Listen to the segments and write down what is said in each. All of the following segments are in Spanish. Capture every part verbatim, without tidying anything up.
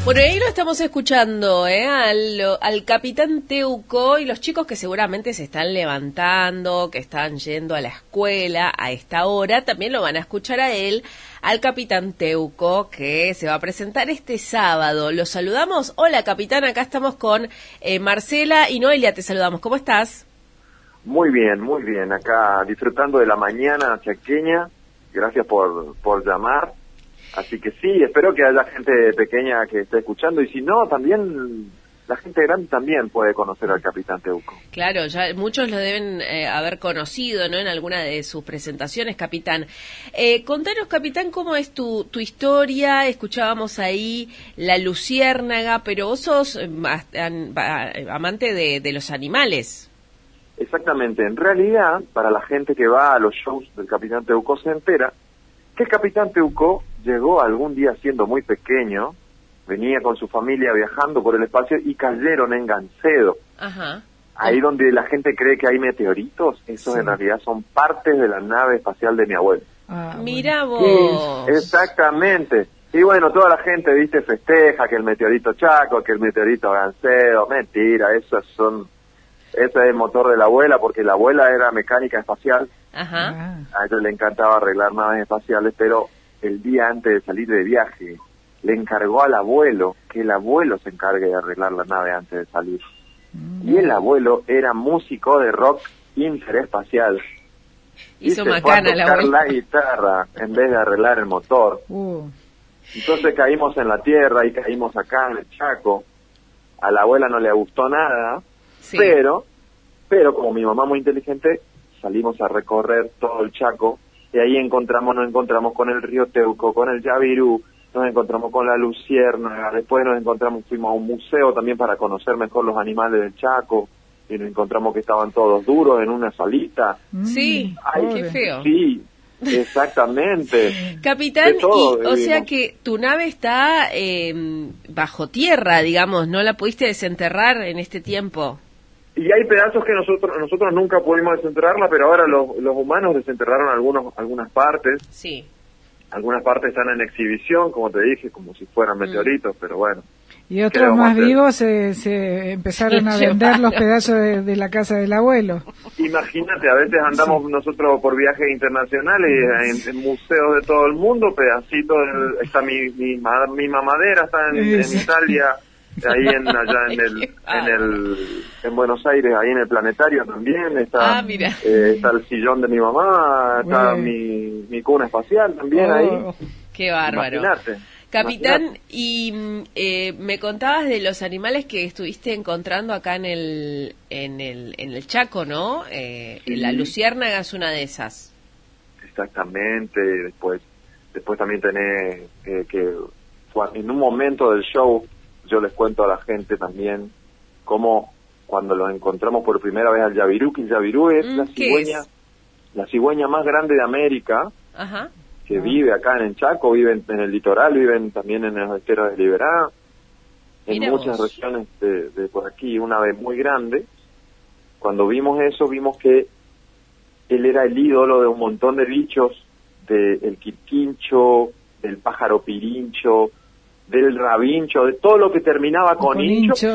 Bueno, ahí lo estamos escuchando, ¿eh? Al, al Capitán Teuco y los chicos que seguramente se están levantando, que están yendo a la escuela a esta hora, también lo van a escuchar a él, al Capitán Teuco, que se va a presentar este sábado. Los saludamos. Hola, Capitán, acá estamos con eh, Marcela y Noelia, te saludamos. ¿Cómo estás? Muy bien, muy bien. Acá disfrutando de la mañana chaqueña. Gracias por, por llamar. Así que sí, espero que haya gente pequeña que esté escuchando, y si no, también la gente grande también puede conocer al Capitán Teuco. Claro, ya muchos lo deben eh, haber conocido, ¿no?, en alguna de sus presentaciones, Capitán. Eh, contanos, Capitán, cómo es tu, tu historia. Escuchábamos ahí La Luciérnaga, pero vos sos eh, amante de, de los animales. Exactamente. En realidad, para la gente que va a los shows del Capitán Teuco se entera que el Capitán Teuco llegó algún día siendo muy pequeño, venía con su familia viajando por el espacio y cayeron en Gancedo. Ajá. Ahí donde la gente cree que hay meteoritos, esos sí. En realidad son partes de la nave espacial de mi abuelo. Ah, Mira vos. Sí, exactamente. Y bueno, toda la gente, viste, festeja que el meteorito Chaco, que el meteorito Gancedo. Mentira, esos son... Ese es el motor de la abuela, porque la abuela era mecánica espacial. Ajá. A ella le encantaba arreglar naves espaciales, pero el día antes de salir de viaje le encargó al abuelo que el abuelo se encargue de arreglar la nave antes de salir. Mm. Y el abuelo era músico de rock interespacial. Hizo y se macana fue a tocar la guitarra en vez de arreglar el motor. Uh. Entonces caímos en la tierra y caímos acá en el Chaco. A la abuela no le gustó nada. Sí. Pero, pero como mi mamá muy inteligente, salimos a recorrer todo el Chaco, y ahí encontramos, nos encontramos con el río Teuco, con el Yavirú, nos encontramos con la Luciérnaga, después nos encontramos, fuimos a un museo también para conocer mejor los animales del Chaco, y nos encontramos que estaban todos duros en una salita. Sí, ay, qué feo. Sí, exactamente. Capitán, todo, y, o sea que tu nave está eh, bajo tierra, digamos, ¿no la pudiste desenterrar en este tiempo? Y hay pedazos que nosotros nosotros nunca pudimos desenterrarla, pero ahora los, los humanos desenterraron algunos algunas partes. Sí. Algunas partes están en exhibición, como te dije, como si fueran meteoritos, mm. pero bueno. Y otros más vivos se, se empezaron a vender los pedazos de, de la casa del abuelo. Imagínate, a veces andamos sí. nosotros por viajes internacionales en, en museos de todo el mundo, pedacitos, de, está mi, mi, mi mamadera, está en, en Italia, ahí en allá en el, en el en Buenos Aires, ahí en el planetario también está, ah, mira. Eh, está el sillón de mi mamá, está bueno. mi, mi cuna espacial también oh, ahí. Qué bárbaro. Imagínate. Capitán, Imagínate. y eh, me contabas de los animales que estuviste encontrando acá en el en el en el Chaco, ¿no? Eh, sí. La luciérnaga es una de esas. Exactamente. Después después también tenés eh, que en un momento del show yo les cuento a la gente también cómo cuando los encontramos por primera vez al Yavirú, que el Yavirú es mm, la cigüeña es? la cigüeña más grande de América. Ajá. Que ah. vive acá en el Chaco, viven en el litoral, viven también en los esteros de Liberá, en Mira muchas vos. regiones de, de por aquí, una ave muy grande. Cuando vimos eso, vimos que él era el ídolo de un montón de bichos, del quirquincho, del pájaro pirincho, del rabincho, de todo lo que terminaba con, con hincho,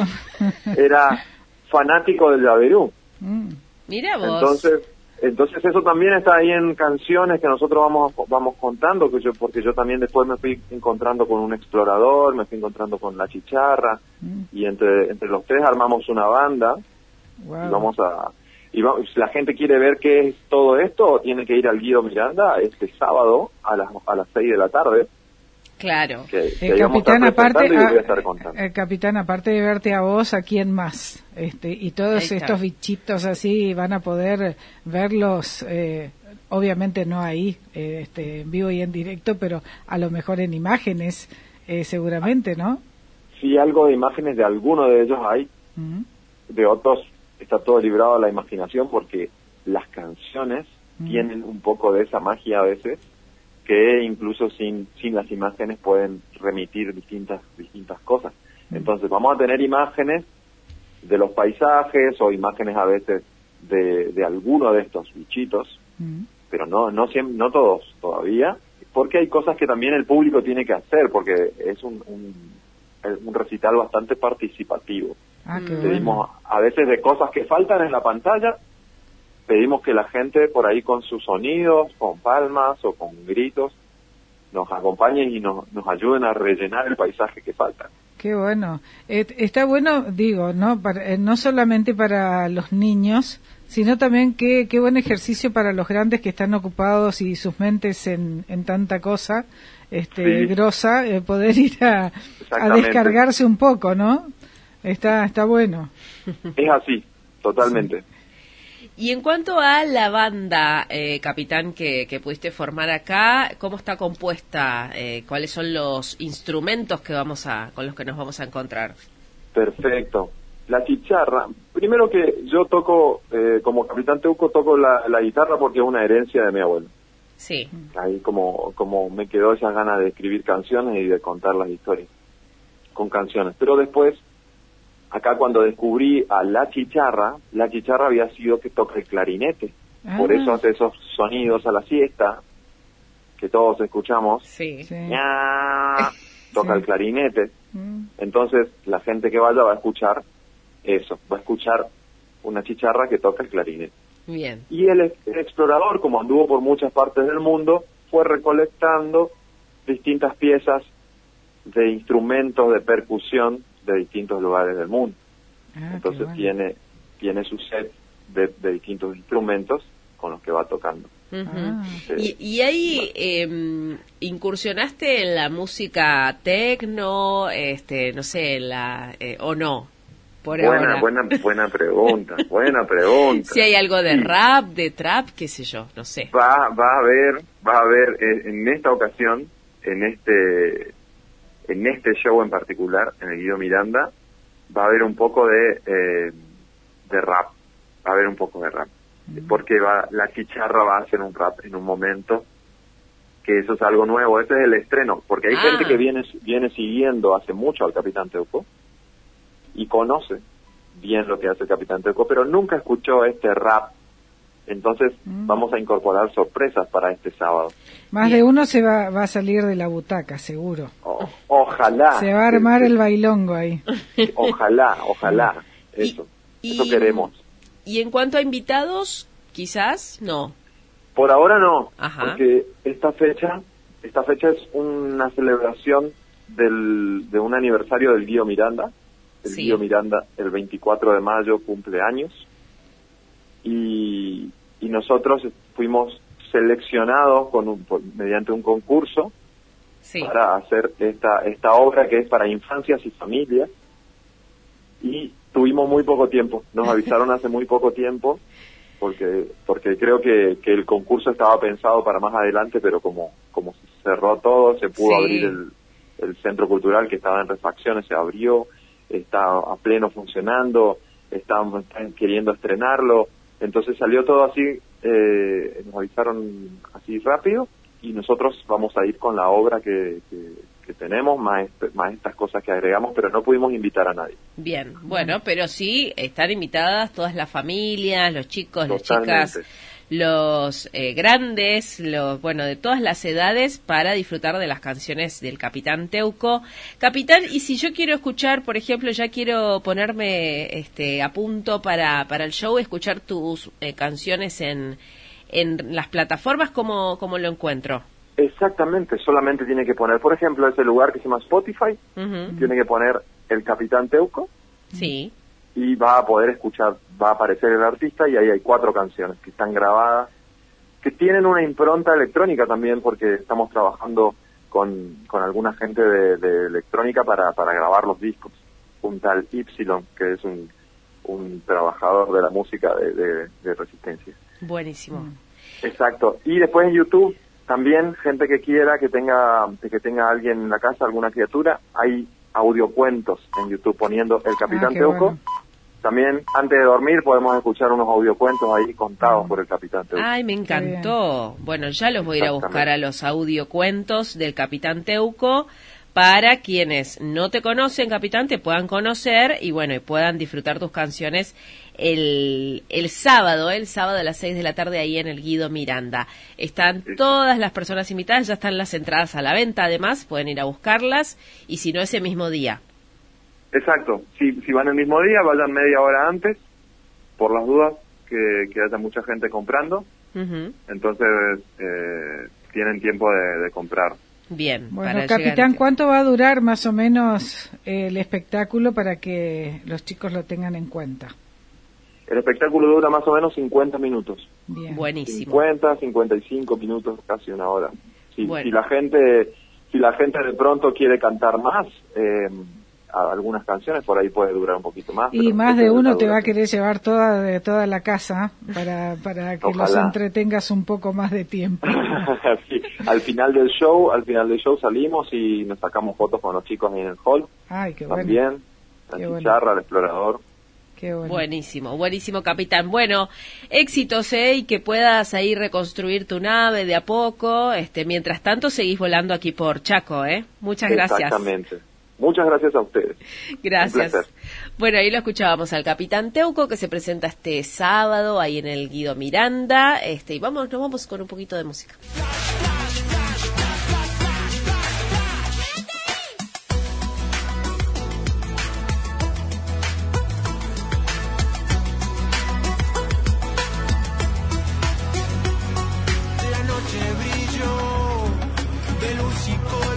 era fanático del Yavirú. Mm. Mira vos. Entonces, entonces eso también está ahí en canciones que nosotros vamos vamos contando, que yo porque yo también después me fui encontrando con un explorador, me fui encontrando con la chicharra, mm. y entre entre los tres armamos una banda. Wow. Y vamos a y va, si la gente quiere ver qué es todo esto, tiene que ir al Guido Miranda este sábado a las a las seis de la tarde. Claro. Que, que el capitán aparte, a, el capitán aparte de verte a vos, ¿a quién más? Este y todos estos bichitos así van a poder verlos, eh, obviamente no ahí, eh, este, en vivo y en directo, pero a lo mejor en imágenes, eh, seguramente, ¿no? Sí, algo de imágenes de alguno de ellos hay, uh-huh. de otros está todo librado a la imaginación porque las canciones uh-huh. tienen un poco de esa magia a veces, que incluso sin sin las imágenes pueden remitir distintas distintas cosas. Entonces vamos a tener imágenes de los paisajes o imágenes a veces de, de alguno de estos bichitos, mm. pero no no siempre, no todos todavía, porque hay cosas que también el público tiene que hacer, porque es un, un un recital bastante participativo. Ah, qué Pedimos bueno. a veces de cosas que faltan en la pantalla, pedimos que la gente por ahí con sus sonidos, con palmas o con gritos, nos acompañen y nos, nos ayuden a rellenar el paisaje que falta. Qué bueno. Eh, está bueno, digo, no para, eh, no solamente para los niños, sino también qué qué buen ejercicio para los grandes que están ocupados y sus mentes en, en tanta cosa este Sí. grosa, eh, poder ir a, a descargarse un poco, ¿no? Está está bueno. Es así, totalmente. Sí. Y en cuanto a la banda, eh, Capitán, que, que pudiste formar acá, ¿cómo está compuesta? Eh, ¿Cuáles son los instrumentos que vamos a con los que nos vamos a encontrar? Perfecto. La chicharra, primero que yo toco, eh, como Capitán Teuco, toco la, la guitarra porque es una herencia de mi abuelo. Sí. Ahí como, como me quedó esa ganas de escribir canciones y de contar las historias con canciones. Pero después, acá cuando descubrí a la chicharra, la chicharra había sido que toca el clarinete. Ah. Por eso hace esos sonidos a la siesta que todos escuchamos. Sí. sí. ¡Ña! Toca sí. el clarinete. Mm. Entonces la gente que vaya va a escuchar eso, va a escuchar una chicharra que toca el clarinete. Bien. Y el, el explorador, como anduvo por muchas partes del mundo, fue recolectando distintas piezas de instrumentos de percusión de distintos lugares del mundo. Ah, entonces bueno. tiene tiene su set de, de distintos instrumentos con los que va tocando. Uh-huh. Ah. y, y ahí eh, incursionaste en la música tecno, este, no sé, en la eh, o no. Por buena, ahora. buena, buena pregunta, buena pregunta. Si hay algo de sí. rap, de trap, qué sé yo, no sé. Va, va a haber, va a haber eh, en esta ocasión, en este en este show en particular, en el Guido Miranda, va a haber un poco de eh, de rap, va a haber un poco de rap, mm. porque va la chicharra va a hacer un rap en un momento, que eso es algo nuevo, ese es el estreno, porque hay ah. gente que viene viene siguiendo hace mucho al Capitán Teuco y conoce bien lo que hace el Capitán Teuco, pero nunca escuchó este rap. Entonces mm. vamos a incorporar sorpresas para este sábado. Más bien. De uno se va, va a salir de la butaca, seguro. Oh, ojalá. Se va a armar el bailongo ahí. Ojalá, ojalá. Eso, y, eso y, queremos. ¿Y en cuanto a invitados, quizás no? Por ahora no, Ajá. porque esta fecha, esta fecha es una celebración del, de un aniversario del Guido Miranda. El sí. Guido Miranda el veinticuatro de mayo cumple años. Y, y nosotros fuimos seleccionados con un, por, mediante un concurso sí. para hacer esta esta obra que es para infancias y familias, y tuvimos muy poco tiempo, nos avisaron hace muy poco tiempo porque porque creo que, que el concurso estaba pensado para más adelante, pero como como se cerró todo, se pudo sí. abrir el, el centro cultural que estaba en refacciones, se abrió, está a pleno funcionando, están, están queriendo estrenarlo. Entonces salió todo así, eh, nos avisaron así rápido, y nosotros vamos a ir con la obra que, que, que tenemos, más, más estas cosas que agregamos, pero no pudimos invitar a nadie. Bien, bueno, pero sí están invitadas todas las familias, los chicos, Totalmente. las chicas, los eh, grandes, los bueno, de todas las edades, para disfrutar de las canciones del Capitán Teuco. Capitán, y si yo quiero escuchar, por ejemplo, ya quiero ponerme este a punto para para el show, escuchar tus eh, canciones en en las plataformas, ¿cómo, cómo lo encuentro? Exactamente, solamente tiene que poner, por ejemplo, ese lugar que se llama Spotify, uh-huh. tiene que poner el Capitán Teuco. Sí. Y va a poder escuchar, va a aparecer el artista, y ahí hay cuatro canciones que están grabadas, que tienen una impronta electrónica también, porque estamos trabajando con, con alguna gente de, de electrónica para, para grabar los discos. Un tal Y, que es un, un trabajador de la música de, de, de Resistencia. Buenísimo. Exacto. Y después en YouTube, también, gente que quiera, que tenga, que tenga alguien en la casa, alguna criatura, hay audiocuentos en YouTube poniendo el Capitán ah, Teuco. Bueno. También, antes de dormir, podemos escuchar unos audiocuentos ahí contados por el Capitán Teuco. Ay, me encantó. Bueno, ya los voy a ir a buscar a los audiocuentos del Capitán Teuco, para quienes no te conocen, Capitán, te puedan conocer y bueno, y puedan disfrutar tus canciones el, el sábado, el sábado a las seis de la tarde ahí en el Guido Miranda. Están todas las personas invitadas, ya están las entradas a la venta, además, pueden ir a buscarlas, y si no, ese mismo día. Exacto. Si, si van el mismo día, vayan media hora antes, por las dudas que, que haya mucha gente comprando. Uh-huh. Entonces, eh, tienen tiempo de, de comprar. Bien. Bueno, capitán, ¿cuánto va a durar más o menos eh, el espectáculo para que los chicos lo tengan en cuenta? El espectáculo dura más o menos cincuenta minutos. Bien. Buenísimo. cincuenta, cincuenta y cinco minutos, casi una hora. Si, bueno. si la gente, si la gente de pronto quiere cantar más, eh, a algunas canciones por ahí puede durar un poquito más. Y más de uno te va a querer llevar toda de toda la casa para para que Ojalá. los entretengas un poco más de tiempo. Sí. Al final del show, al final del show salimos y nos sacamos fotos con los chicos en el hall. Ay, qué También, bueno. la qué chicharra, bueno. el explorador. Qué bueno. Buenísimo, buenísimo, capitán. Bueno, éxitos, ¿eh? Y que puedas ahí reconstruir tu nave de a poco. Este, mientras tanto, seguís volando aquí por Chaco, ¿eh? Muchas gracias. Exactamente. Muchas gracias a ustedes. Gracias. Bueno, ahí lo escuchábamos al capitán Teuco, que se presenta este sábado ahí en el Guido Miranda. Este, y vamos, nos vamos con un poquito de música. La noche brilló de luz y color.